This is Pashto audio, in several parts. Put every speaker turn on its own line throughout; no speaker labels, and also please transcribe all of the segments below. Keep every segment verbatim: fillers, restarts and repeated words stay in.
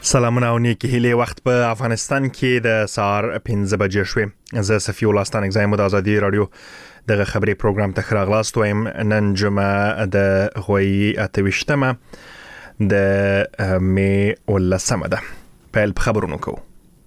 سلامونه او نیکی هیله وخت په افغانستان کې د سهار پنځه بجې شوې. زه صفی الله ستانک زایم د ازادي رادیو دغه خبري پروګرام ته خراغلاست وایم. نن جمعه د غوي اتوشتمه د می ولسمه ده. په خبرونو کو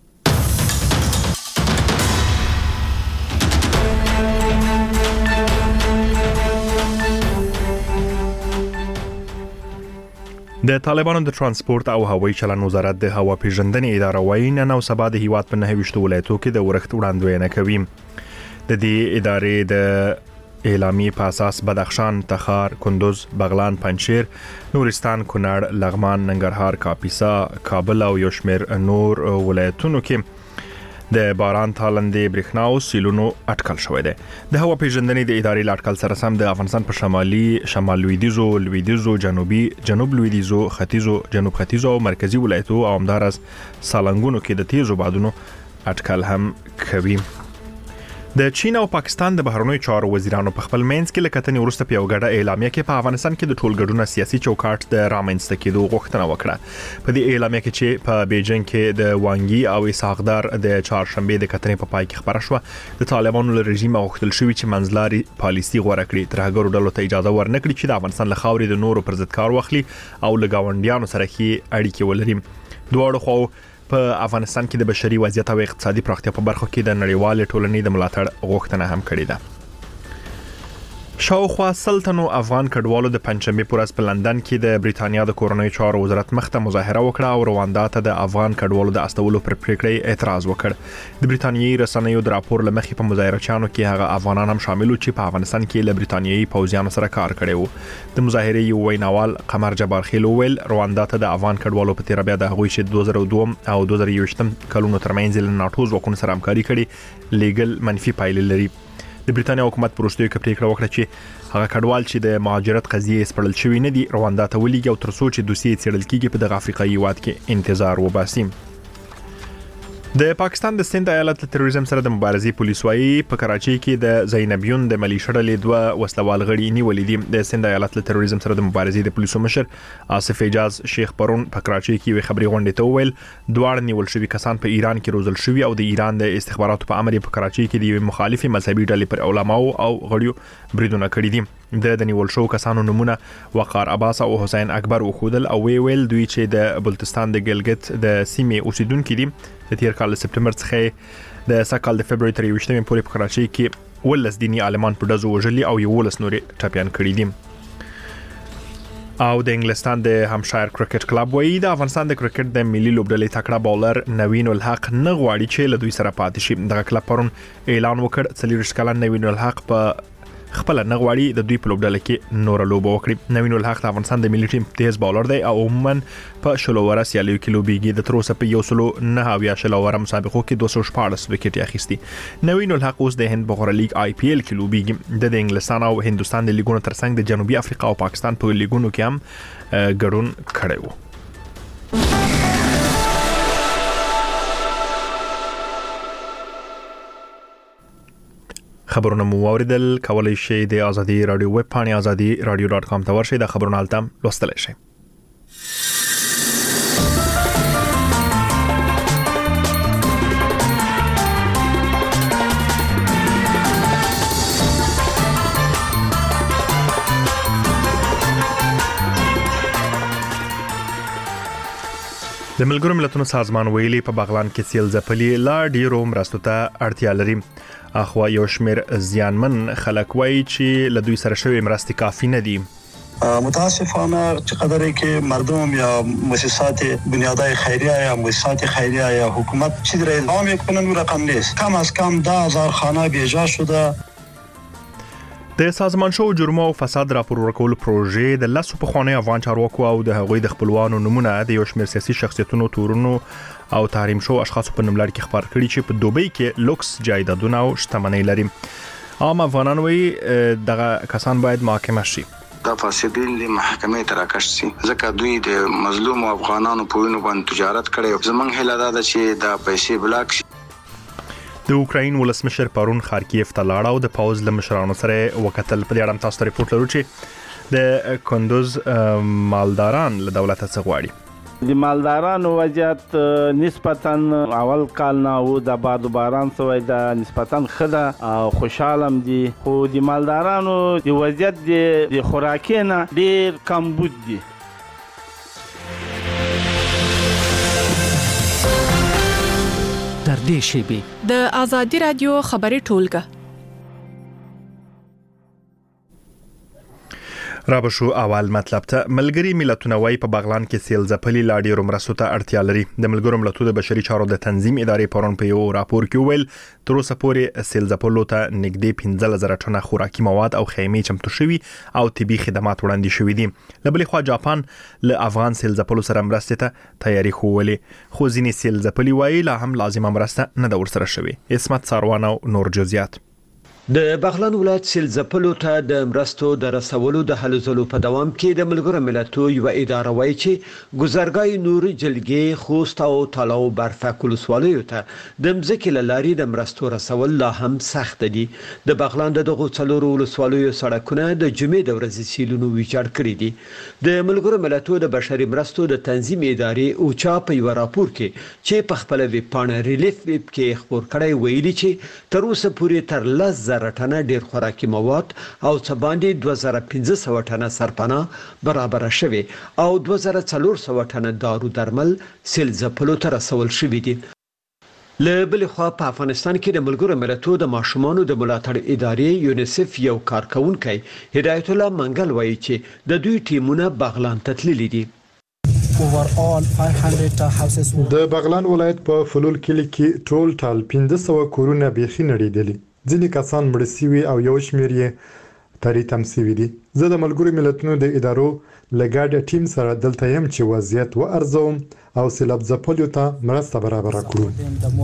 د طالبانو د ترانسپورت او هوایي چلن وزارت د هوا پیژندنې اداره وايي نن او سبا د هیواد په نهه ویشت ولایتو کې د ورښت وړاندوینه کوي. د دې ادارې د اعلامی په اساس بدخشان، تخار، کندوز، بغلان، پنجشیر، نورستان، کونړ، لغمان، ننګرهار، کاپیسا، کابل او یو شمېر نور ولایتونو کې د باران تالندې برېښنا او سیلونو اټکل شوی دی. د هوا پیژندنې د ادارې لاټکل سره سم د افغانستان په شمالي، شمال لویدیځو، لویدیځو، جنوبي، جنوب لویدیځو، ختیځو، جنوب ختیځو او مرکزی ولایتو او همدارس سالنګونو کې د تیزو بادونو اټکل هم کوي. د چین او پاکستان د بهرنیو چارو وزیرانو په خپل منځ کې لکتنې ورسته په یو ګډه اعلامیه کې په افغانستان کې د ټولګډونه سیاسي چوکاټ د رامنځته کېدو غوښتنه وکړه. په دې اعلامیه کې چې په بیجینګ کې د وانګي او اسحاقدار د چهارشنبه د کتنې په پای کې خبره شوه، د طالبانو له رژیم غوښتل شوی چې منځلاري پالیسي غوړه کړي، ترهګرو ډلو ته اجازه ورنکړي چې د افغانستان له خاورې د نورو پر ضد کار واخلي او له گاونډیانو سره ښې اړیکې ولري. دواړو خو په افغانستان کې د بشري وضعیت او اقتصادي پراختیا په برخو کې د نړیوال ټولنې د ملاتړ غوښتنه هم کړې ده. شاوخوا سلطنو افغان کډوالو د پنځمې پورز په لندن کې د بریتانیا د کورنۍ چارو وزارت مخته مظاهره وکړه او رواندا ته د افغان کډوالو د استولو پر پریکړې اعتراض وکړ. د بریتانیایي رسنیو د راپور لمخې په مظاهرچیانو کې هغه افغانان هم شامل چې په افغانستان کې له بریتانیایي پوځیانو سره کار کړی وو. د مظاهرې یو ویناوال قمر جبار خیل ویل رواندا ته د افغان کډوالو په تیر بیا د هغوی چې دوه زره دوه او دوه زره یوویشت کلونو ترمنځ له ناتو ځواکونو سره همکاري کړې لیګل منفي پایلې لري. د بریتانیا حکومت پروستوي کې پریکړه وکړه چې هغه کډوال چې د مهاجرت قضیه سپړل شوی نه دي رواندا ته ولېږي او تر څو چې دوسیې څېړل کېږي په دغه افریقایي هیواد کې انتظار وباسي. د پاکستان د سند ایالت له تروریزم سره د مبارزې پولیس وايي په کراچۍ کې د زینبیون د ملیشیا ډلې دوه وسلوال غړي نیولې دي. د سند ایالت له تروریزم سره د مبارزې د پولیسو مشر آصف اعجاز شیخ پرون په کراچۍ کې وی خبري غونډې ته وویل دواړه نیول شوي کسان په ایران کې روزل شوي او د ایران د استخباراتو په امر په کراچۍ کې د مخالفي مذهبي ډلې پر علماو او غړیو بریدونه کړي دي. د نیول شو کسانو نمونه وقار عباس او حسین اکبر وخودل او وی ویل دوی چې د بلوچستان د ګلګت د سیمې اوسیدونکو دي. د تیر کال سپټمبر څخه د سکهال د فبراير تر یوویشتمې پورې په کراچۍ کې ولس دینی عالمان په دزو وژلي او یو ولس نورې ټاپیان کړي دي. او د انګلستان د همشایر کرکټ کلب وایي د افغانستان د کرکټ د ملي لوبډلې تکړه بولر نوین الحق نه غواړي چې له دوی سره پاتې شي. دغه کلب پرون اعلان وکړ څلور کلن نوین الحق په خپل نه غواړي د دوی په لوبډله کې نور لوبه وکړي. نوین الحق د افغانستان د ملي ټیم تیز بولر دی او عموما په شلووره سیالیو کې لوبيږي. د تروسه په یو سلو نه اویا شلووره مسابقو کې دوه سوه شپاړس وکټ اخیستي. نوین الحق اوس د هند بغیر لیگ آی پی ایل کې لوبيږي. د انګلستان او هندستان د لیګونو ترڅنګ د جنوبي افریقا او پاکستان په لیګونو کې هم ګډون کړی وو. خبرونه مو اوریدل. کولای شئ د ازادي رادیو ویب پاڼې ازادي رادیو ډاټ کام ته ورشئ. د خبرونو التم لوستلی شئ. د ملګرو ملتونو سازمان ویلي په بغلان کې سیل ځپلي لا ډیرو مرستو ته اړتیا لري. اخوا یو شمیر زیانمن خلک وایي چې له دوی سره شوی مرستې کافي نه دي.
متاسفانه چقدر که مردم یا مؤسسات بنیادهای خیریه یا مؤسسات خیریه یا حکومت چیزی را اعلام میکنن و رقم نیست. کم از کم ده هزار خانه بیجا شده.
د سازمان شو جرمه او فساد راپور ورکول پروژې د لاسو په خانه افغان چارواکو او د هغوی د خپلوانو نمونه د یو شمیر سیاسي شخصیتونو تورونو او تحریم شو اشخاص په نوملړ کې خبر کړي چې په دوبۍ کې لوکس جایدادونه او شتمنۍ لري. عام افغانان وایي دغه کسان باید محاکمه شي.
دا فاسدین د محکمې ته راکش شي ځکه دوی د مظلوم افغانانو په وینو باندې تجارت کړي. زمونږ هیله ده چې دا پیسې بلاک شي.
د اوکراین ولسمشر پرون خارکیف ته لاړ او د پاوز له مشرانو سره وکتل. په دې اړه تاسو ته ریپورت لرو چې د کندوز مالداران له دولت څخه غواړي
د مالدارانو وضعیت نسبتاً اول کال نه او د باد و باران سوی د نسبتاً ښه او خوشحالم دي، خو د مالدارانو د وضعیت د خوراکي نه ډېر کمبود دي.
در دې شیبې
د آزادي رادیو خبري ټولګه
را بشو اول مطلب ته ملګری ملتونه وايي په بغلان کې سیل ځپلي لا ډېرو مرستو ته اړتیا لري. د ملګرو ملتونو د بشري چارو د تنظیم ادارې پرون په یو راپور کې وویل تر اوسه پورې سیل ځپلو ته نږدې پنځه زره ټنه خوراکي مواد او خیمې چمتو شوي او طبي خدمات وړاندې شوي دي. له بلې خوا جاپان له افغان سیل ځپلو سره مرستې ته تیاری ښودلې، خو ځینې سیل ځپلي وايي لا هم لازمه مرسته نه ده ورسره شوې. اسمت ساروان او نور جزئیات.
د بغلان ولایت سیل ځپلو ته د مرستو د رسولو د هلو ځلو په دوام کې د ملګرو ملتونو یو اداره وایي چې ګذرګای نور جلګې خوست او تالاو برفک ولسوالیو ته د مځکې له لارې د مرستو رسول لا هم سخت دي. د بغلان دغه څلورو ولسوالیو سړکونه د جمعې د ورځې سیلونو ویجاړ کړی دي. د ملګرو ملتونو د بشري مرستو د تنظیم ادارې اوچا په یو راپور کې چې په خپل ویب پاڼه ریلیف ویب کې خبر کړی ویلي چې تر اوسه پورې تر لس زره ټنه ډیر خوراکي مواد او څه باندې دوه زره پنځه سوه ټنه سرپناه برابر شوي او دوه زره څلور سوه ټنه دارو درمل سیل ځپلو ته رسول شوي دي. له بلې خوا په افغانستان کې د ملګرو ملتونو د ماشومانو د ملاتړ ادارې یونیسف یو کارکونکی هدایت الله منګل وایي چې د دوی ټیمونه بغلان ته تللي دي.
د بغلان ولایت په فلول کلی کې ټول ټال پنځه سوه کورونه بیخي نړیدلي، ځینې کسان مړ شوي او یو شمېر یې تری تم شوي دي. زه د ملګرو ملتونو د ادارو لګاډ ټیم سره دلته یم چې وضعیت وارزوم او سیلاب ځپلو ته مرسته برابر کړو.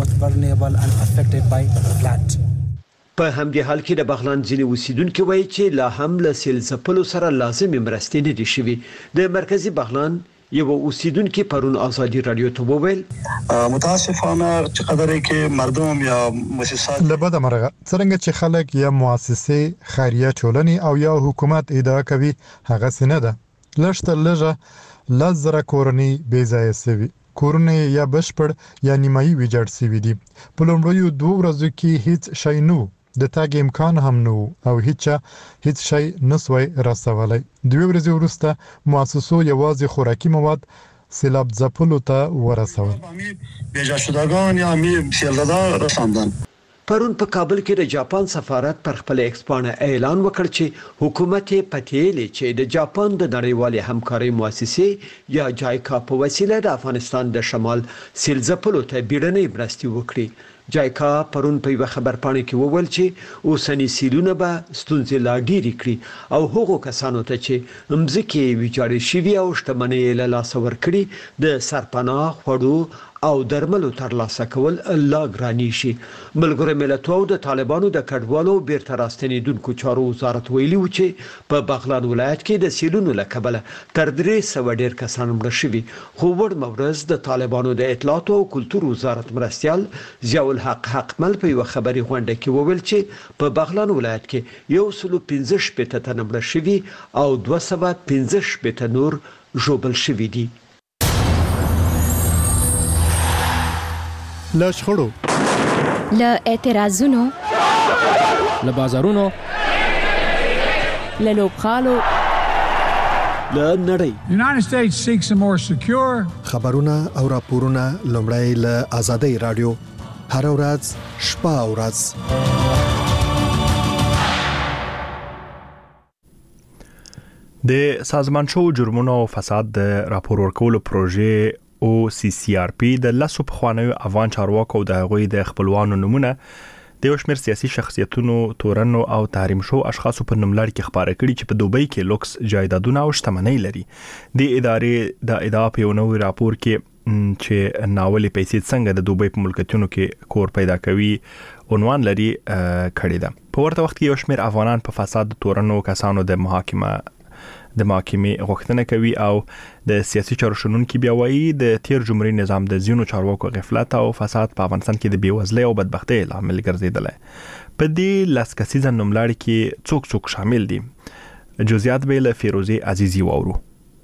په همدې حال کې د بغلان ځینې اوسیدونکو وایي چې لا هم له سیل ځپلو سره لازمي مرستې نه دي شوي. د مرکزی بغلان یو اوسیدونکو پرون آزادی رادیو ته وویل
متاسفانه چې قدرې کې مردم یا مؤسسات
لبد مرغه څنګه چې خلک یا مؤسسې خیریه ټولنې او یا حکومت ادعا کوي هغه سینه ده. لشته لږه لزر کورنۍ بې ځای سوي، کورونه یا بشپړ یا نیمایي ویجاړ سوي دي. په لومړیو دوه ورځو کې هیڅ شی نه د تاګ امکان هم نه او هیڅ هیڅ شی نسوي رسولای. دوه ورځې وروسته مؤسسو یوازې خوراکي مواد سیلاب ځپلو ته ورسول.
بیجا شدگان یا می سیلدار رساندن.
پرون په کابل کې د جاپان سفارت پر خپل ایکسپانه اعلان وکړ چې حکومت پټېلې چې د جاپان د نړیوالې همکارۍ مؤسسې یا جایکا په وسیله د افغانستان د شمال سیل ځپلو ته بیړنۍ مرستې وکړي. جایکا پرون په یو خبرپاڼه کې وویل چې اوسنی سیلونه به ستونزې لا ډېرې کړي او هغو کسانو ته چې مځکې ویجاړې شوي او شتمنۍ له لاسه ورکړي د سرپناه خوړو او درملو ترلاسه کول لا ګرانې شي. ملګرو ملتونو د طالبانو د کډوالو بیرته راستنېدونکو چارو وزارت ویلي و چې په بغلان ولایت کې د سیلونو له کبله تر درې سوه ډېر کسان مړه شوي. خو وړمه ورځ د طالبانو د اطلاعات او کلتور وزارت مرستیال ضیاء الحق حقمل په یو خبري غونډه کې وویل چې په بغلان ولایت کې یو سل پنځه شپېته تنه مړه شوي او دوه سوه پنځه شپېته نور ژوبل شوي دي.
له شخړو،
له اعتراضونو،
له بازارونو،
له لوبخالو،
له نړۍ
United States seeks a more secure
خبرونه او راپورونه لومړی له آزادۍ رادیو هر ورځ شپه او ورځ.
د سازمان شو جرمونو او فساد د راپور ورکولو پروژې او سی سی آر پی د لاسو پخوانیو افغان چارواکو د هغوی د خپلوانو نمونه د یو شمېر سیاسي شخصیتونو، تورنو او تحریم شو اشخاصو په نوملړ کې خبره کړي چې په دوبۍ کې لوکس جایدادونه او شتمنۍ لري. د ادارې د ادعا په یو نوی راپور کې چې ناولې پیسې څنګه د دوبۍ په ملکیتونو کې کور پیدا کوي عنوان لري کړی ده. په ورته وخت کې یو شمېر افغانان په فساد تورنو کسانو د محاکمه د محاکمې غوښتنه کوي او د سیاسي چارو شنونکي بیا وایي د تیر جمهوریت نظام د ځینو چارواکو غفلت او فساد په افغانستان کې د بېوزلۍ او بدبختۍ لامل ګرځېدلی. په دې لس کسیزه نوملړ کې څوک څوک شامل دي؟ جزئیات به له فیروزه عزیزی واورو.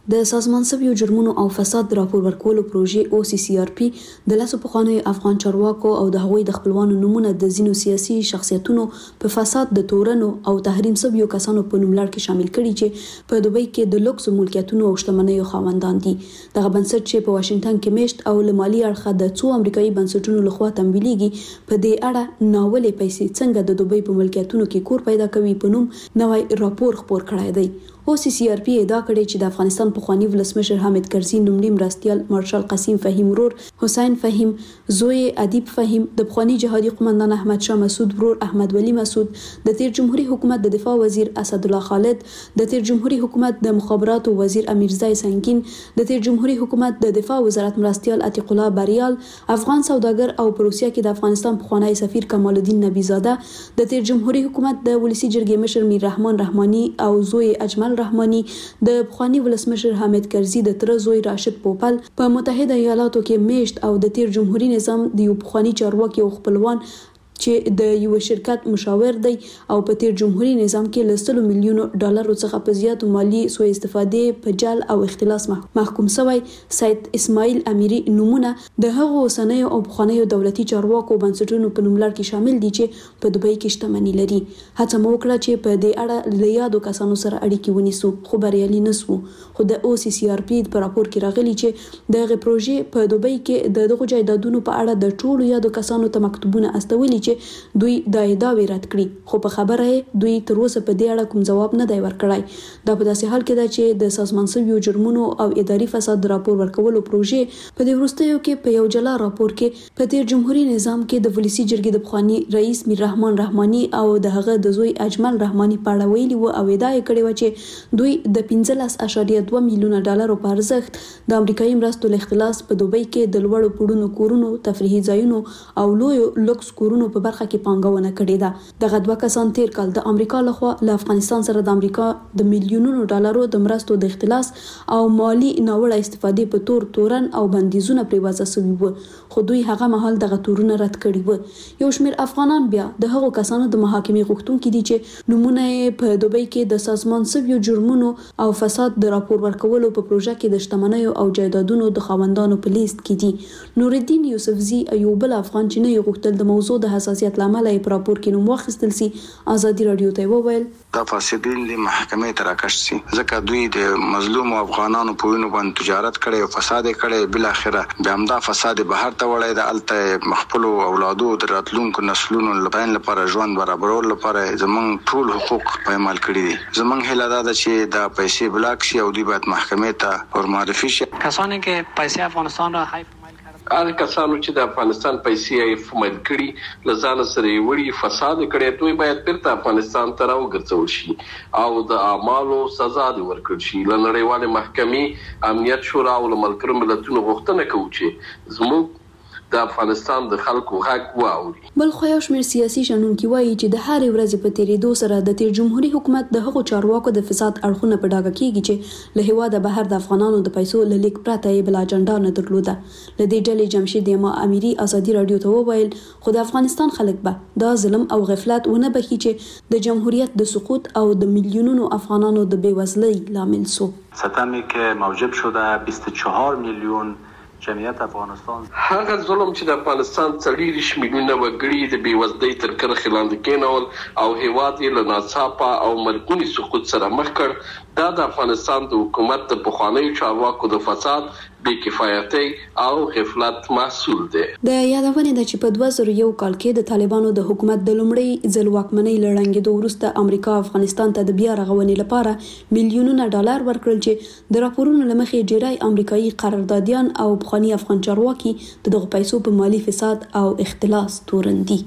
د سازمان سویو جرمونو او فساد د راپور ورکولو پروژې او سی سی آر پی د لاسو پخوانیو افغان چارواکو او د هغوی د خپلوانو نمونه د ځینو سیاسي شخصیتونو په فساد د تورنو او تحریم سویو کسانو په نوملړ کې شامل کړي چې په دوبۍ کې د لوکس ملکیتونو او شتمنیو خاوندان دي. دغه بنسټ چې په واشنگټن کې میشت او له مالي اړخه د څو امریکایي بنسټونو لخوا تمویلېږي په دې اړه ناولې پیسې څنګه د دوبۍ په ملکیتونو کې کور پیدا کوي په نوم نوی راپور خپور کړی دی. او سی سی آر پی ادعا کړې چې د افغانستان پخوانی ولسمشر حامد کرزي نومړي مرستیال مارشال قاسم فهیم ورور حسین فهیم، زوی ادیب فهیم، د پخوانی جهادي قومندان احمد شاه مسعود ورور احمد ولی مسعود، د تیر جمهوریت حکومت د دفاع وزیر اسد الله خالد، د تیر جمهوریت حکومت د مخابراتو وزیر امیرزای سنگین، د تیر جمهوریت حکومت د دفاع وزارت مرستیال عتیق الله بریال، افغان سوداګر او په روسیه کې د افغانستان پخوانی سفیر کمال الدین نبی زاده، د تیر جمهوریت حکومت د ولسی جرګې مشر میر رحمان رحماني او زوی اجمل رحماني، د پخوانی ولسمشر حامد کرزي د تر زوی راشد پوپل په متحده ایالاتو کې میشت او د تیر جمهوریت نظام د یو پخوانی چارواکي او خپلوان چې د یو شرکت مشاور دی او په تیر جمهوریت نظام کې لسلو میلیونو ډالرو څخه په زیاتو مالی سوء استفادې په جال او اختلاس محکوم شوی سید اسماعیل امیری نمونه د هغو اوسنیو او پخوانیو دولتي چارواکو بنسټونو په نوملړ کې شامل دي چې په دوبۍ کې شتمني لري. هڅه مو وکړه چې په دې اړه له یادو کسانو سره اړیکې ونیسو خو بریالي نسو. خو د او سی سی آر پی په راپور کې راغلي چې دغه پروژې په دوبۍ کې د دغو جایدادونو په اړه د ټولو یادو کسانو ته مکتوبونه استولي چې دوی د ادعاوې رد کړي خو په خبره یې دوی تر اوسه په دې اړه کوم ځواب نه دی ورکړی. دا په داسې حال کې ده چې د سازمان سویو جرمونو او اداري فساد د راپور ورکولو پروژې په دې وروستیو کې په یو جلا راپور کې په تیر جمهوریت نظام کې د ولسی جرګې د پخوانی رئیس میر رحمان رحماني او د هغه د زوی اجمل رحماني په اړه ویلي و او ادعا یې کړې و چې دوی د پنځلس اعشاریه دوه میلیونه ډالرو په ارزښت د امریکایي مرستو له اختلاس په دوبۍ کې د لوړو پوړونو کورونو، تفریحي ځایونو او لویو لوکس کورونو په برخه کې پانګونه کړې ده. دغه دوه کسان تیر کال د امریکا لخوا له افغانستان سره د امریکا د میلیونونو ډالرو د مرستو د اختلاس او مالی ناوړه استفادې په تور تورن او بندیزونه پرې وضع شوي وو خو دوی هغه مهال دغه تورونه رد کړي وو. یو شمېر افغانان بیا د هغو کسانو د محاکمې غوښتونکي دي چې نمونه په دوبۍ کې د سازمان سویو جرمونو او فساد د راپور ورکولو په پروژه کې د شتمنیو او جایدادونو د خاوندانو په لیست کې دي. نورالدین یوسفزي یو بل افغان چې نه یې غوښتل د موضوع د حساسیت لامل یې په راپور کې نوم واخیستل سي ازادي رادیو ته وویل
دا فاسدین د محکمې تراکش سي ځکه دوی د مظلوم افغانانو په وینو باندې تجارت کړي او فساد کړي بل اخره بیا هم دا فساد بهر ته وړي د الته مخبل اولادو د راتلونکو نسلونو لپاره لپاره ژوند برابرول لپاره زمونږ ټول حقوق پایمال کړي دي. زمونږ هیله ده چې دا پیسې بلاک شي او دوی باید محکمې ته ورمعرفي شي.
کسانی که پیسې افغانستان را حیف
هغه کسانو چې د افغانستان پیسې یې فمایل کړي لزان سره وړي فساد کړي دوی باید بیرته افغانستان ته راوګرځول شي او د اعمالو سزا دي ورکړل شي. لنړیواله محکمې امنیت شورا او ملګرو ملتونو غوښتنه کوي چې زموږ د افغانستان د خلکو حق واوري.
بل خو یو شمېر سیاسي شنونکي وایي چې د هرې ورځې په تیریدو سره د تیر جمهوریت حکومت د هغو چارواکو د فساد اړخونه په ډاګه کیږي چې له هیواده بهر د افغانانو د پیسو له لیک پرته یې بل اجنډا نه درلوده. له دې ډلې جمشید یما امیری ازادي رادیو ته وویل خو د افغانستان خلک به دا ظلم او غفلت ونه بخي چې د جمهوریت د سقوط او د میلیونونو افغانانو د بیوزلۍ لامل سو.
ستمی که موجب شده بیست و چهار میلیون جمعیت افغانستان
هغه ظلم چې د افغانستان څلوېښت میلیونه وګړي د بېوزلۍ تر کرښې لاندې کېنول او هېواد یې له ناڅاپه او مرګوني سقوط سره مخ کړ. دا د افغانستان د حکومت د پخوانیو چارواکو د فساد، بې کفایتۍ او غفلت محصول دی.
د یادونې ده چې په دوه زره یو کال کې د طالبانو د حکومت د لومړۍ ځل واکمنۍ له ړنګېدو وروسته امریکا افغانستان ته د بیا رغونې لپاره میلیونونه ډالر ورکړل چې د راپورونو له مخې ډېری امریکایي قراردادیان او پخواني افغان چارواکي د دغو پیسو په مالي فساد او اختلاس تورن دي.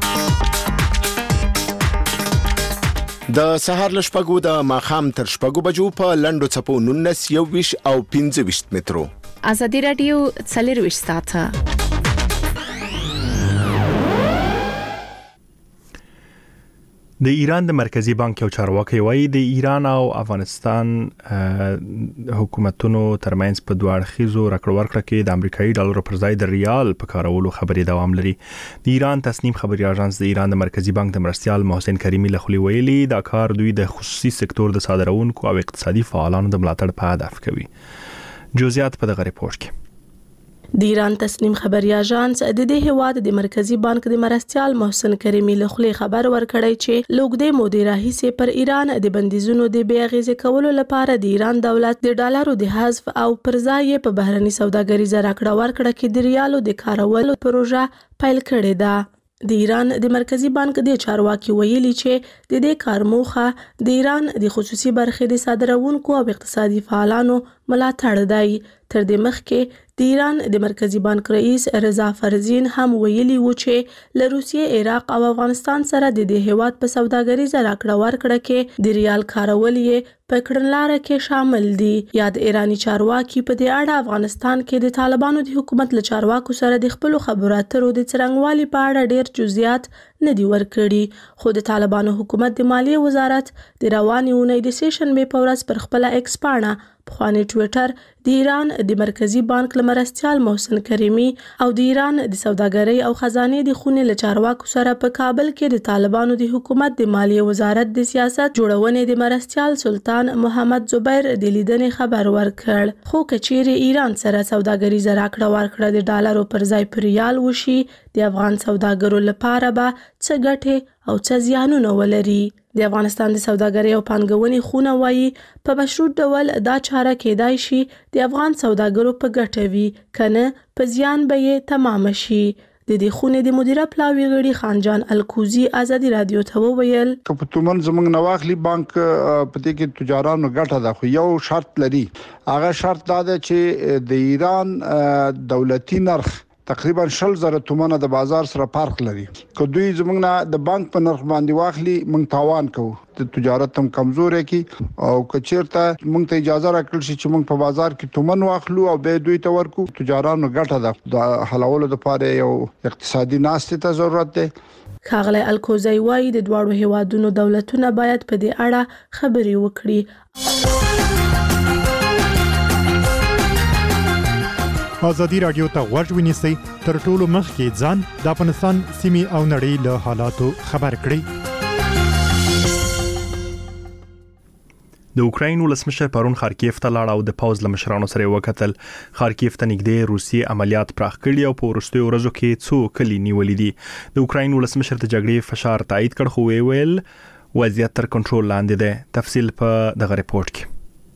د سهار له شپږو د ماښام تر شپږو بجو په لنډو څپو نولس یوویشت او پنځه ویشت مترو.
ازادي رادیو څلرویشت ساعته.
د ایران د مرکزی بانک یو چارواکي وایي د ایران او افغانستان حکومتونو ترمنځ په دوه اړخیزو راکړه ورکړه کې د امریکایي ډالر پر ځای د ریال په کارولو خبرې دوام لري. د ایران تصنیم خبري اژانس د ایران د مرکزی بانک د مرستيال محسن کریمی له خولي ویلي دا کار دوی د خصوصي سکتور د صادرونکو او اقتصادي فعالانو د ملاتړ په هدف کوي. جزئیات په دغه ریپورت کې.
د ایران تصنیم خبري اژانس د دې هواد د مرکزی بانک د مرستيال محسن کریمی له خولي خبر ورکړی چې لوګدې مودې راهیسې پر ایران د بندیزونو د بې اغیزې کولو لپاره د ایران دولت د ډالرو د حذف او پر ځای په بهرني سوداګریزه راکړه ورکړه کې د ریالو د کارولو پروژه پیل کړې ده. د ایران د مرکزی بانک د چارواکي ویلي چې د دې کار موخه د ایران د خصوصي برخې د صادرونکو او اقتصادي فعالانو ملاتړ دی. تر دې مخکې د ایران د مرکزی بانک رئیس رضا فرزین هم ویلي و چې له روسیې، عراق او افغانستان سره د دې هیواد په سوداګریزه راکړه ورکړه کې د ریال کارول یې په کړنلاره کې شامل دي. یا د ایرانی چارواکي په دې اړه افغانستان کې د طالبانو د حکومت له چارواکو سره د خپل خبرو اترو د څرنګوالي په اړه ډیر جزئیات نه دی ورکړي. خو د طالبانو حکومت د مالیې وزارت د رواني اونۍ د سیشنبې په ورځ پر خپل ایکس پاڼه پخوانی ټویټر د ایران د مرکزی بانک له مرستيال محسن کریمی او د ایران د سوداګرۍ او خزانه د خونې له چارواکو سره په کابل کې د طالبانو د حکومت د مالیې وزارت د سیاست جوړونې د مرستيال سلطان محمد زبیر د لیدنې خبر ورکړ. خو کچېری ایران سره سوداګریزه راکړه ورکړه د ډالرو پر ځای پر ریال وشي د افغان سوداګرو لپاره به څه ګټه او څه زیانونه ولري. د افغانستان د سوداګرۍ او پانګونې خونه وایي په مشروط ډول دا چاره کېدای شي د افغان سوداګرو په ګټه وي، کنه په زیان به یې تمام شي. د دې خونې د مدیره پلاوی غړي خانجان الکوزی ازادي رادیو ته وویل
چې په تومن زمنګ نواخلی بانک په دې کې تجارانو ګټه ده، خو یو شرط لري. هغه شرط دا ده چې د ایران دولتي نرخ تقریبا شل زره تومنه د بازار سره فرق لري. که دوی زمونږ نه د بانک په نرخ باندې واخلي مونږ تاوان کوو، د تجارت هم کمزورې کی او که چیرته مونږ ته اجازه راکړل شي چې مونږ په بازار کې تومن واخلو او به دوی ته ورکو، تجارانو ګټه ده. د حلولو لپاره یو اقتصادي ناستې ته ضرورت دی.
ښاغلی الکوزی وایي د دواړو هیوادونو دولتونه باید په دې اړه خبرې وکړي.
ازادي رادیو ته غوږ ونیسئ تر ټولو مخکې ځان د افغانستان سیمې او نړۍ له حالاتو خبر کړئ.
د اوکراین ولسمشر پرون خارکیف ته لاړ او د پوز له مشرانو سره وکتل. خارکیف ته نږدې روسي عملیات پراخ کړي او په وروستیو ورځو کې څو کلی نیولې دي. د اوکراین ولسمشر د جګړې فشار تایید کړ، خو ویل وضعیت تر کنټرول لاندې دی. تفصیل په دغه ریپورت کې.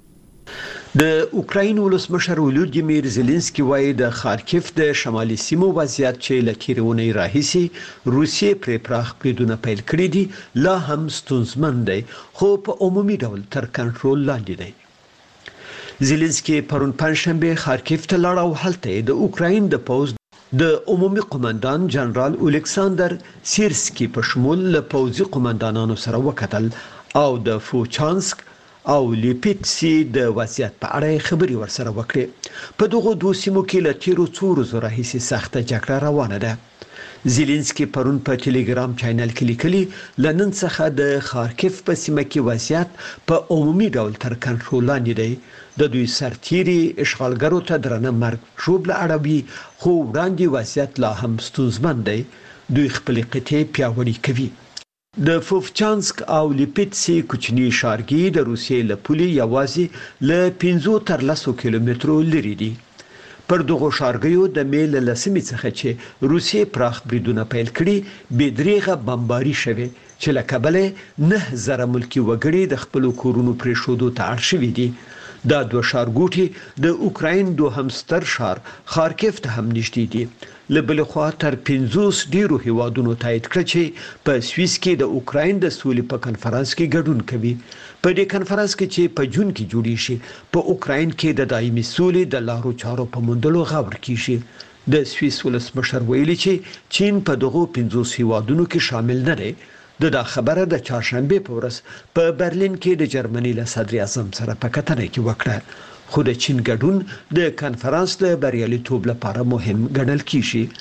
د اوکراین ولسمشر ولودیمیر زيلنسکي وایي د خارکیف د شمالي سیمو وضعیت چې لکیرونه راهیسي روسیې پر پراخ بریدونه پیل کړی دي لا هم ستونزمن دی، خو په عمومي ډول تر کنټرول لاندې دی. زيلنسکي پرون پنځشنبه خارکیف ته لاړ او هلته د اوکراین د پوز د عمومي قومندان جنرال الکساندر سیرسکي په شمول له پوزي قومندانانو سره وکتل او د فوچانسک او لیپیټسي د وضعیت په اړه خبري ورسره وکړي. په دغه دوه سیمو کې له تیرو څو ورځو راهیسې سخته جګړه روانه ده. زيلنسکي پرون په ټلګرام چینل کې لیکلي لنن څخه د خارکیف په سیمه کې وضعیت په عمومي ډول تر کنټرول لاندې دی. د دوی سرتيري اشغالګرو ته درنه مرګ ژوبله اړوي، خو وړاندې وضعیت لا هم ستونزمن دی. دوی خپل قطعې پیاوړې کوي. د فوفچانسک او لیپیټسي کوچني ښارګي د روسیې له پولې یوازې له پنځه تر لسو کیلومترو لري دي. پر دغه ښارګیو د میل لسمې څخه چې روسیې پراخ بریدونه پیل کړي بېدریغه بمباري شوه چې له کبله نه زره ملکی وګړي د خپل کورونو پرې شودو ته اړ شوي دي. دا دوه ښارګوټي د اوکراین دوهم ستر ښار خارکیف ته هم نږدې دي. لبل خوا تر پنځوس ډیرو هیوادونو تایید کړ چې په سویس کې د اوکراین د سولې په کنفرانس کې ګډون کوي. په دې کنفرانس کې چې په جون کې جوړی شي په اوکراین کې د دایمي سولې د لارو چارو په موندلو غور کیږي. د سویس ولسمشر ویلي چې چین په دغه پنځوس هیوادونو کې شامل نه دی. د دا خبره د چهارشنبه په ورځ په برلین کې د جرمني له صدر اعظم سره په کتنه کې وکړه. خو د چین ګډون د کنفرانس د بریالیتوب لپاره مهم ګڼل کیږي.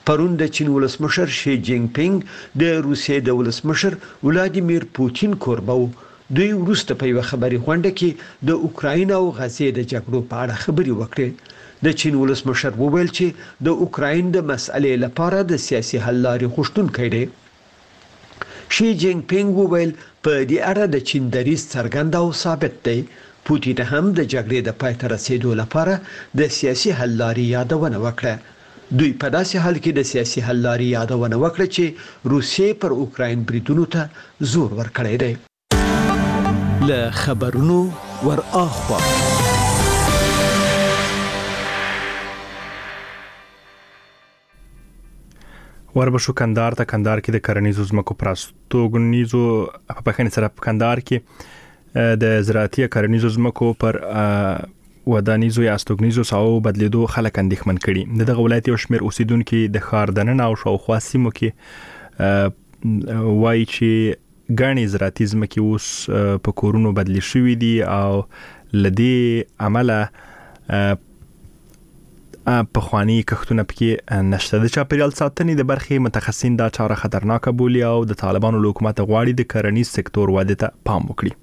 پرون د چین ولسمشر شي جینګ پینګ د روسیې د ولسمشر ولادیمیر پوتین کوربه دوی وروسته په یو خبري غونډه کې د اوکراین او غزې د جګړو په اړه خبري وکړې. د چین ولسمشر وویل چې د اوکراین د مسئلې لپاره د سیاسي حل لارې غوښتونکی دی. شي جینګ پینګ وویل په دې اړه د چین دریځ څرګند او ثابت دی. پوتین هم د جګړې د پای ته رسیدو لپاره د سیاسي حل لارې یادونه وکړه. دوی په داسې حال کې د سیاسي حل لارې یادونه وکړه چې روسیې پر اوکراین بریدونو ته زور ورکړی دی.
له خبرونو ور اخوا
وربشو کندهار ته کندهار کې د کرنیزو ځمکو پراستوګنیزو په بخښنې سره په کندهار کې د زراعتي کرنیزو ځمکو پر ودانیزو یا استوګنیزو ساو بدلیدو خلک اندېښمن کړي. دغه ولایت یو شمېر اوسیدونکو د ښار دننه او شاوخوا سیمو کې وایي چې ګڼې زراعتي ځمکې اوس په کورونو بدلې شوې دي او لدې عمله په خواني کښتونه پکې نشته. د چاپیریال ساتنې د برخې متخصصین دا چاره خطرناکه بولي او د طالبانو له حکومت غواړي د کرنیز سکتور وده ته پام وکړي.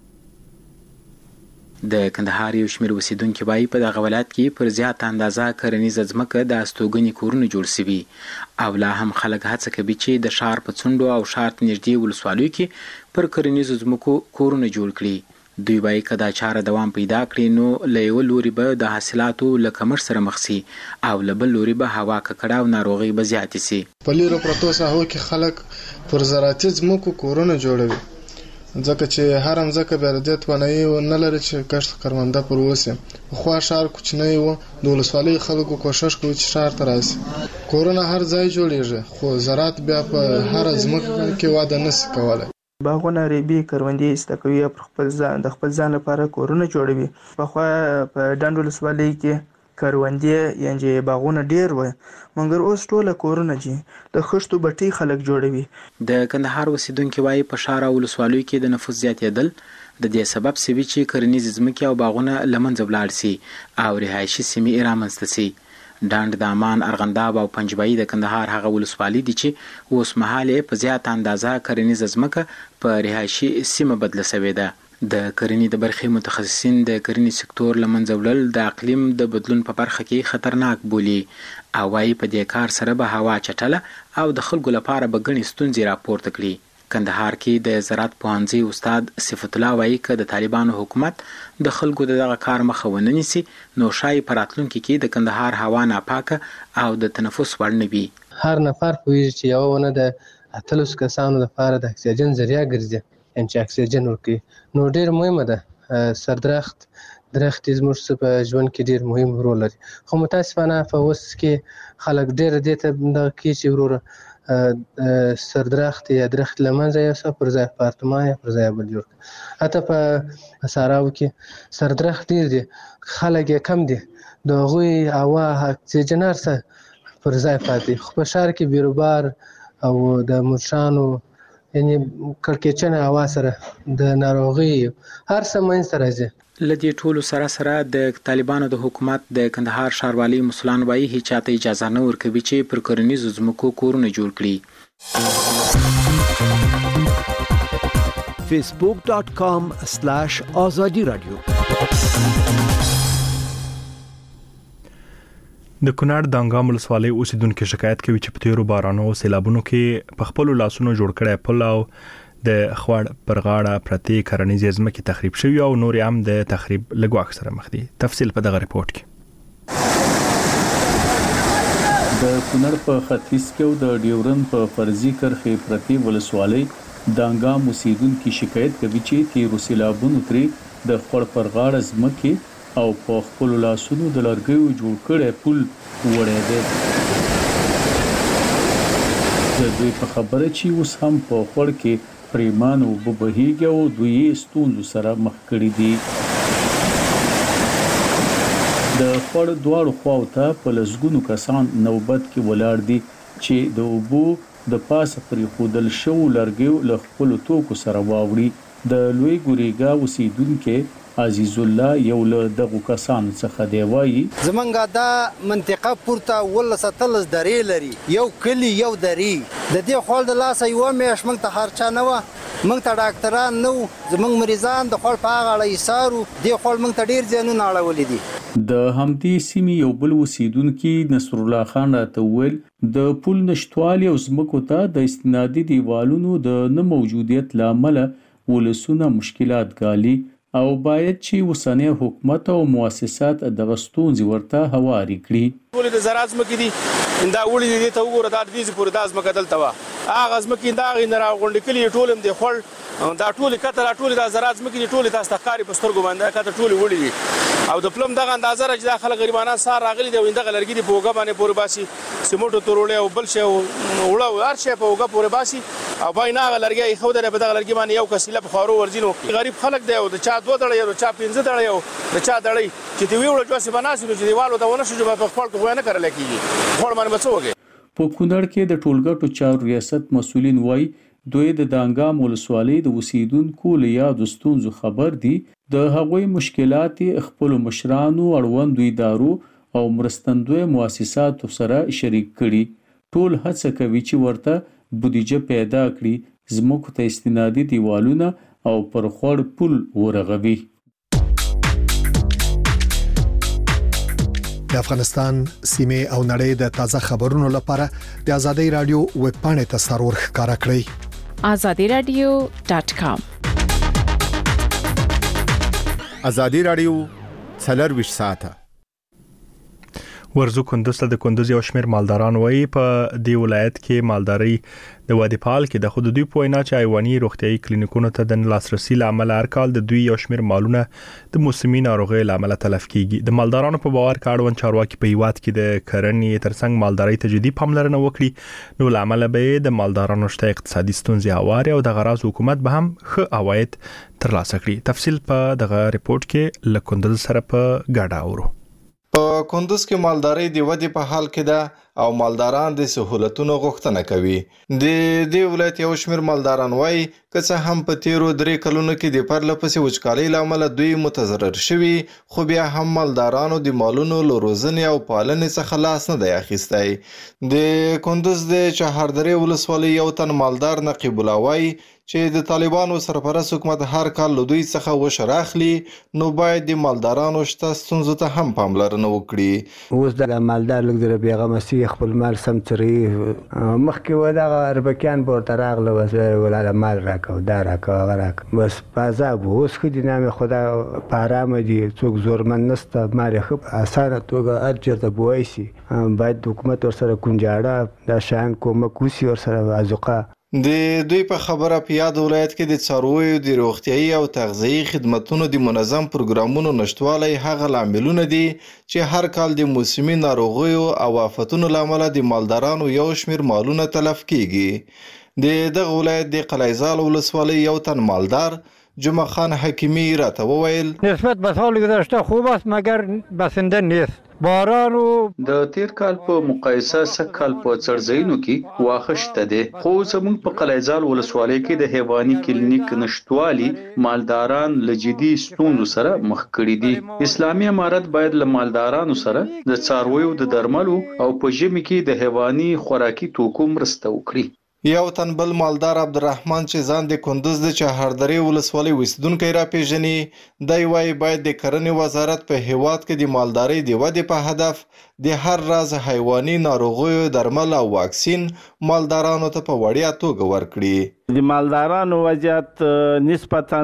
د کندهار یو شمېر اوسیدونکو وایي په دغه ولایت کې پر زیات اندازه کرنیزه ځمکه د استوګنې کورونه جوړ شوي او لا هم خلک هڅه کوي چې د ښار په څنډو او ښار ته نږدې ولسوالیو کې پر کرنیزو ځمکو کورونه جوړ کړي. دوی وایي که دا چاره دوام پیدا کړي نو له یو لوري به د حاصلاتو له کمښت سره مخ شي او له بل لوري به هوا ککړه او ناروغۍ به زیاتې شي.
په لیرو پرتو ساحو کې خلک پر زراعتي ځمکو کورونه جوړوي ځکه چې هر ځمکه بردیت ونهي و نه لري چې کښت کرونده پر وسه. خو شهر کوچنی و د ولسوالۍ خلکو کوشش کوي چې شهر ته راشي. کورونه هر ځای جوړیږي خو زراعت بیا په هر ځمکه کې واده نشي کولای.
باغونه ریبي کروندې استکوي پر خپل ځان د خپل ځان لپاره کورونه جوړوي. په خو په ډنډ ولسوالۍ کې کروندې یعنی باغونه ډیر وي مګر اوس ټوله کورونه دي د خښتو بټي خلک جوړوي.
د کندهار اوسیدونکو وایي په ښار او ولسوالیو کې د نفوس زیاتېدل د دې سبب سوي چې کرنیز ځمکې او باغونه له منځه ولاړ شي او رهایشي سیمې رامنځته شي. ډانډ د امان ارغنداب او پنجبایي د کندهار هغه ولسوالۍ دي چې اوس مهال په زیات اندازه کرنیز ځمکه په رهایشي سیمه بدله شوې ده. د کرنې د برخې متخصصین د کرنې سکتور له منځه وړل د اقلیم د بدلون په برخه کې خطرناک بولي او وايي په دې کار سره به هوا چټله او د خلکو لپاره به ګڼې ستونزې راپورته کړي. کندهار کې د زراعت پوهنځي استاد صفت الله وایي که د طالبانو حکومت د خلکو دغه کار مخه ونه نیسي نو شاید په راتلونکي کې د کندهار هوا ناپاکه او د تنفس وړ نه وي.
هر نفر پوهیږي چې یو ونه د اتلس کسانو لپاره د اکسیجن ذریعہ ګرځي چې اکسیجن ورکوي نو ډیر مهمه ده. سردرخت درخت زموږ په ژوند کې ډیر مهم رول لري خو متاسفانه په اوس کې خلک ډیر دې ته د کې چې وروره سردرخت یا درخت لمنځه یو څه پر ځای پارتمان یا پر ځای بل جوړ حتی په ساراو کې سردرخت ډیر دي خلک یې کم دي د هغوی هوا اکسیجن هرڅه پر ځای پاتې خو په ښار کې بیروبار او د مرشانو یعنی کړکېچنه هوا سره د ناروغي هر څه منځته راځي.
لدې ټولو سره سره د طالبانو د حکومت د کندهار ښاروالۍ مسولان وایي هیڅ چاته اجازه نه ورکوي چې پر کرنیزو ځمکو کورونه جوړ کړي.
facebook dot com slash azadi radio
د کونړ د انګام ولسوالۍ اوسیدونکو شکایت کوي چې په تیرو بارانو او سیلابونو کې په خپل لاسونو جوړ کړی پل او د خوړ پر غاړه پرتې کرنیزې ځمکې تخریب شوي او نور هم د تخریب له ګواښ سره مخ دي. تفصیل په دغه ریپورت کې.
د کونړ په ختیځ کې او د ډیورن په فرضي کرښې پرتې ولسوالۍ د انګام اوسیدونکو شکایت کوي چې تیرو سیلابونو ترې د خوړ پر غاړه ځمکې او په خپل لاسونو د لرګیو جوړ کړی پل وړی دی. د دوی په خبره چې اوس هم په خوړ کې پریمان اوبه بهیږي او دوی یې ستونزو سره مخ کړي دي. د خوړ دواړو خواو ته په لسګونو کسان نوبت کې ولاړ دي چې د اوبو د پاسه پرېښودل شوو لرګیو له خپلو توکو سره واوړي. د لوی ګوریګا اوسیدونکي عزیز الله یو له دغه کسانو څخه دی وایي
زمونږ دا منطقه پورته ولس اتلس درې لري یو کلی یو درې د دې خپل د لاس یو میاش موږ ته خرچه نه و موږ ته ډاکټران نو زمونږ مریضان د خپل په هغه ایثارو د خپل موږ ته ډیر ځانونه اړولې دي
د همدې سیمې یو بل اوسیدونکي نصر الله خان راته وویل د پول نشټوالي او ځمکو ته د استنادي دیوالونو د نه موجودیت له امله ولسونه مشکلات ګالي او باید چې اوسنی حکومت او مؤسسات دغه ستونزې ورته هواري کړي
ټول د زراعت ځمکې دي دا وړي دي ته وګوره دا د دې پورې د ځمکه دلته وا هغه ځمکې دا غي نه راغونډ کلی ټول هم د خړ دا ټول کتل ټول د زراعت ځمکې ټول تاسو تخکاری په سترګو باندې کته ټول وړي دي او د پلم دغه اندازه راځي داخله غریبانان سار راغلي دی وینده غلرګي دی پوګه باندې پور باسي سیمټو تورولې او بل شی وړو هر شی په وګه پور باسي او باینه غلرګي خو د بدغه لرګي باندې یو کسيله په خورو ورځینو غریب خلک دی او د چا دوه دړې او چا پنځه دړې او د چا دړې چې دی ویوړو جوسي بناسي چې دیوالو ته ونه شو په خپل کو نه کړل کیږي خپل باندې بچوږي
په کونړ کې د ټولګټو چارو ریاست مسولین وایي دوی د دانګام ولسوالۍ د اوسیدونکو له یادو ستونزو خبر دي د هغوی مشکلات خپل مشرانو اړوندو ادارو او مرستندوی مؤسساتو سره شریک کړي ټول هڅه کوي چې ورته بودیجه پیدا کړي زموږ ته استنادي دیوالونه او پر خور پل ورغوي
د افغانستان سیمه او نړۍ د تازه خبرونو لپاره د ازادي رادیو ویب پاڼې ته سرور ښکارا کړئ
azadi radio dot com
ازادي رادیو څلور ویشت ساعته
ورزو کندوز ته د کندوز یو شمېر مالداران وایي په دې ولایت کې مالداري د واديپال کې د خود دوی پوینا چې حیواني روغتيایي کلینیکونو ته د لاسرسي لامل هر کال د دوی یو شمېر مالونه د موسمي ناروغۍ لامل تلف کیږي د مالدارانو په باور کاروان چارواکي په هیواد کې د کرنې ترڅنګ مالداري ته جدي پاملرنه وکړي نو لامل به د مالدارانو شته اقتصادي ستونزې هواري او د غراض حکومت به هم ښه عواید ترلاسه کړي تفصیل په دغه ریپورت کې لکوندل سره په ګډا اورو
په کندوز کې مالداري د ودی په حال کې ده او مالداران د سہولتونو غوښتنه کوي د دې ولایت یو شمېر مالداران وایي که څه هم په تیرو درې کلونو کې د پرله پسې وچکالۍ لامل دوی متضرر شوي خو بیا هم مالدارانو د مالونو له روزنې او پالنې څخه لاس نه دی اخیستی د کندوز د چهاردرې ولسوالۍ یو تن مالدار نقیب الله وایي چې د طالبانو سرپرست حکومت هر کال له دوی څخه وشر اخلي نو باید د مالدارانو شته ستونزو ته هم پاملرنه وکړي
اوس د مالدار لږ د بیغمه سي خپل مال سم تري مخکې و دغه اربکیان ورته راغله وسه ولاله مال راکاو دا راکاو راک بس پازاب اوس خو د نامه خدا په آرام دي څوک زورمن نسته مال خو اسانه توګه ارجر ته بوایسي باید حکومت ورسره کنجاړه د شان کومک وسی ورسره ازوقه
د دوی په خبره په یاد ولایت کې د څارویو د روغتيایي او تغذیه‌ای خدماتونو د منظم پروګرامونو نشټوالی هغه لاملونه دي چې هر کال د موسمي ناروغیو او آفتونو لامل د مالدارانو یو شمېر مالونه تلف کیږي د دغه ولایت د قلعه‌زال ولسوالۍ یو تن مالدار جمعه خان حکیمی راته وویل
نسبت به سال گذشته خوب است مگر بسنده نیست بارانو
د تیر کال په مقایسه سکهال په څړځینو کې واخه شته دي خو زموږ په قلعه‌زال ولسوالۍ کې د حیواني کلینیک نشټوالي مالداران لجدي ستونزو سره مخ کړي دي اسلامي امارت باید له مالدارانو سره د څارویو د درملو او په ژمي کې د حیواني خوراکي توکو مرسته وکړي
یو تن بل مالدار عبدالرحمن چې ځان د کندوز د چهاردرې ولسوالۍ اوسیدونکی راپېژني دی وایي باید د کرنې وزارت په هیواد کې د مالدارۍ د ودې په هدف د هر راز حیواني ناروغیو درمل او واکسین مالدارانو ته په وړیا توګه ورکړي
د مالدارانو وضعیت نسبتا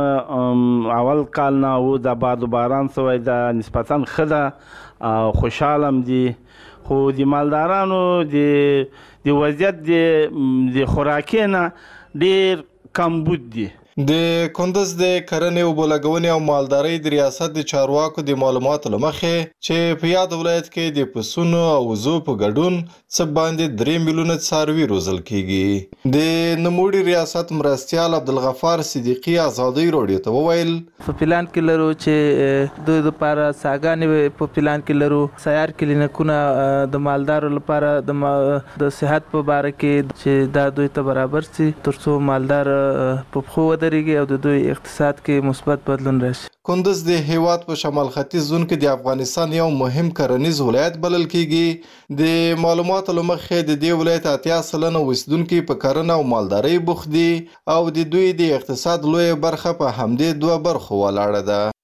اول کال نه او د باد باران سوی دا نسبتا ښه ده خوشحالم دي خو د مالدارانو د د وضعیت د خوراکي نه ډیر کمبود دي
د کندوز د کرنې او بولګونې او مالدارۍ د ریاست د چارواکو د معلوماتو لمخې چې په یاد ولایت کې د پسونو او وزو په ګډون څه باندې درې میلیونه څاروي روزل کیږي د نوموړي ریاست مرستیال عبدالغفار صدیقي ازادي رادیو ته وویل
په پلان کې لرو چې د لپاره ساګانې په پلان کې لرو سیار کلینیکونه د مالدارو لپاره د د صحت په اړه کې چې دا دوی ته برابر سي ترڅو مالدار په خو ودرېږي او د دوی اقتصاد کې مثبت بدلون راشي.
کندز د هیواد په شمال ختیځ زون کې د افغانستان یو مهم کرنیز ولایت بلل کیږي. د معلوماتو لمخې د دې ولایت اتیا سلنه اوسیدونکي په کرنه او مالدارۍ بوخت دي او د دوی د اقتصاد لویه برخه په همدې دوه برخو ولاړه ده.